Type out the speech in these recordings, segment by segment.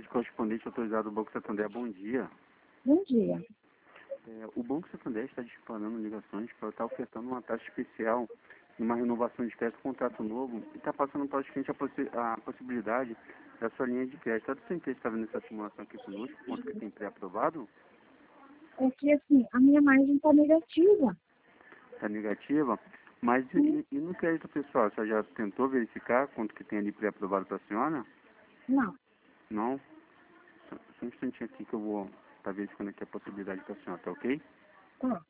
tarde, correspondente autorizado do Banco Santander. Bom dia. Bom dia. O Banco Santander está disparando ligações para estar ofertando uma taxa especial numa renovação de crédito, contrato novo, e está passando para os clientes a possibilidade da sua linha de crédito. Todo seu interesse está vendo essa simulação aqui conosco, quanto que tem pré-aprovado? É que assim, a minha margem está negativa. Está negativa? Mas e no crédito pessoal, você já tentou verificar quanto que tem ali pré-aprovado para a senhora? Não. Não? Só um instantinho aqui que eu vou estar verificando aqui a possibilidade para a senhora, tá ok? Tá.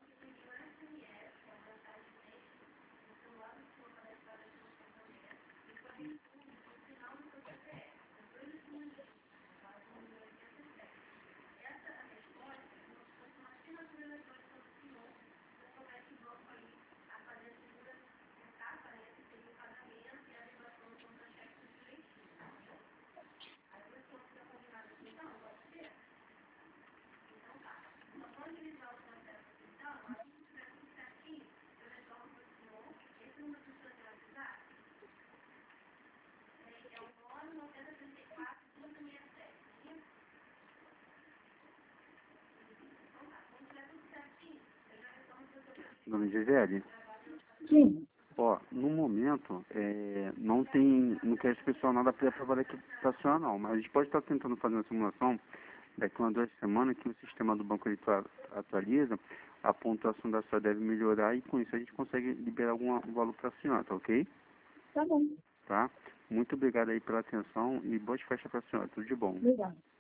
Dona Gisele? Sim. Ó, no momento, não tem, no crédito pessoal nada pré-aprovado aqui para a senhora não, mas a gente pode estar tentando fazer uma simulação daqui a 2 semanas que o sistema do banco ele atualiza, a pontuação da senhora deve melhorar e com isso a gente consegue liberar algum valor para a senhora, tá ok? Tá bom. Tá? Muito obrigado aí pela atenção e boas festas para a senhora, tudo de bom. Obrigada.